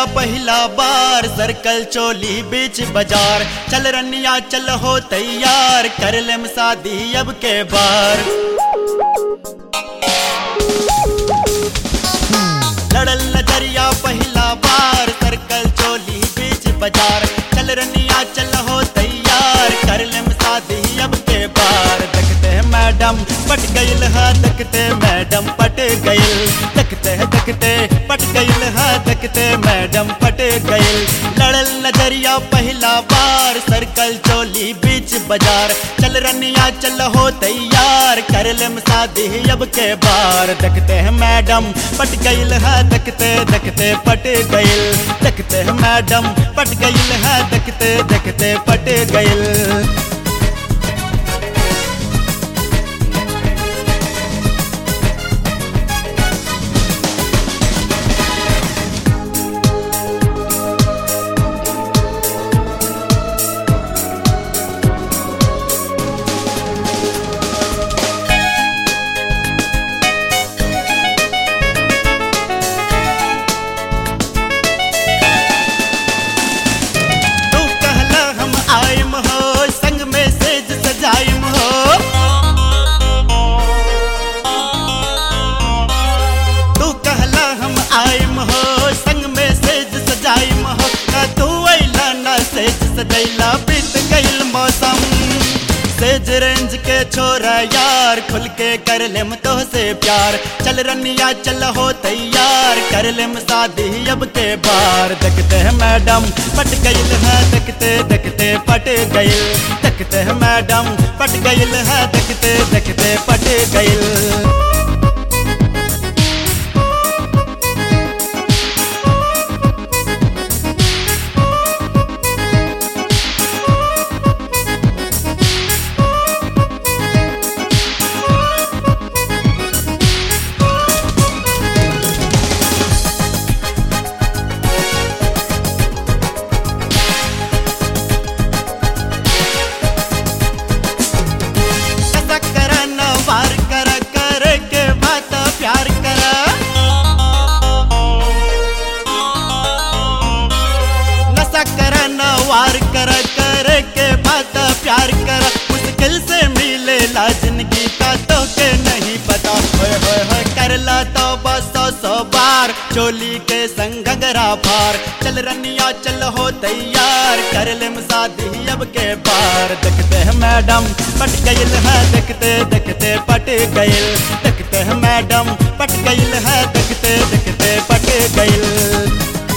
पहला बार सर्कल चोली बीच बाजार। चल रनिया चल हो तैयार, कर लेम शादी अब के बार। लड़ल नजरिया पहला बार सर्कल चोली बीच बाजार। चल रनिया चल हो तैयार, कर लेम शादी अब के बार। देखते हैं मैडम पट गइल है, देखते मैडम पट गइल, देखते पट गइल है, देखते मैडम पट गइल। लड़ल नजरिया पहला बार सर्कल चोली बीच बाजार। चल रनिया चल हो तैयार, कर लेम शादी अब के बार। देखते हैं मैडम पट गइल है, देखते पट गइल, देखते हैं मैडम पट गइल है, देखते पट गइल। सजैला बीत गइल मौसम, सेज रेंज के छोरा यार, खुल के कर लेम तोहसे प्यार। चल रनिया चल हो तैयार, कर लेम शादी अब के बार। देखते हैं मैडम पट गइल है, देखते पट गइल, देखते हैं मैडम पट गइल है, देखते पट गइल। वार कर के बात प्यार कर, मुश्किल से मिले ला जिंदगी का तो के नहीं पता। होए कर ला तो बस 100 बार चोली के संग घगरा फार। चल रनिया चल हो तैयार, कर लेम शादी अब के बार। देखते हैं मैडम पट गइल है, देखते पट गइल, देखते हैं मैडम पट गइल है, देखते पट गइल।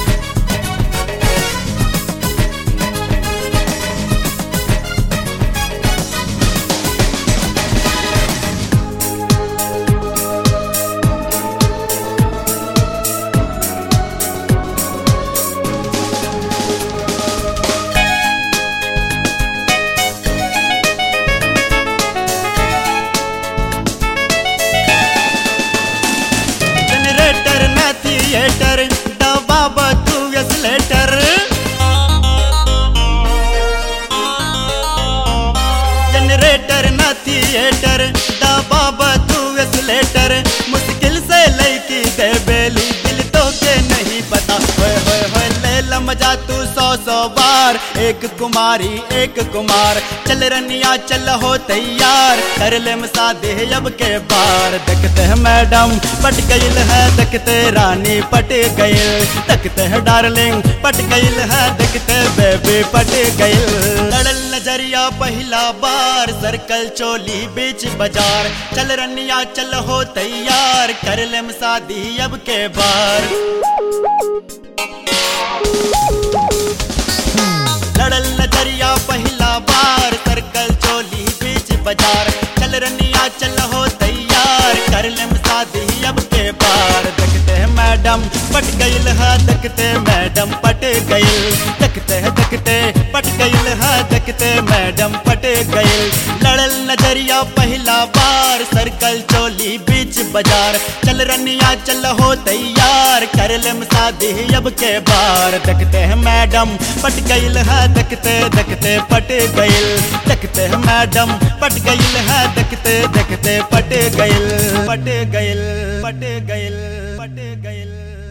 थिएटर दबाब तू एक्सलेटर, जनरेटर न थिएटर दबाब तू एक्सलेटर। मुश्किल से लैकी दे बेली दिल तो के नहीं पता। होए ले लमजा तू 100 बार, एक कुमारी एक कुमार। चल रनिया चल हो तैयार, कर लेम शादी अब के बार। देखते हैं मैडम पट गइल है, देखते रानी पट गइल, देखते हैं डार्लिंग पट गइल है, देखते बेबी पट गइल। लड़ल नजरिया पहला बार सर्कल चोली बीच बाजार। चल रनिया चल हो तैयार, कर लेम शादी अब के बार। लड़ल नजरिया पहला बार सर्कल चोली बीच बाजार। चल रनिया चल हो तैयार, कर लेम शादी अब के बार। देखते हैं मैडम पट गइल है, देखते मैडम पट गइल, देखते पट गइल है, देखते मैडम पट गइल। लड़ल नजरिया पहला बार सर्कल चोली बीच बाजार। चल रनिया चल हो तैयार, कर लेम शादी अब के बार। देखते हैं मैडम पट गइल है, देखते पट गइल, देखते हैं मैडम पट गइल है, देखते पट गइल, पट गइल, पट गइल, पट गइल।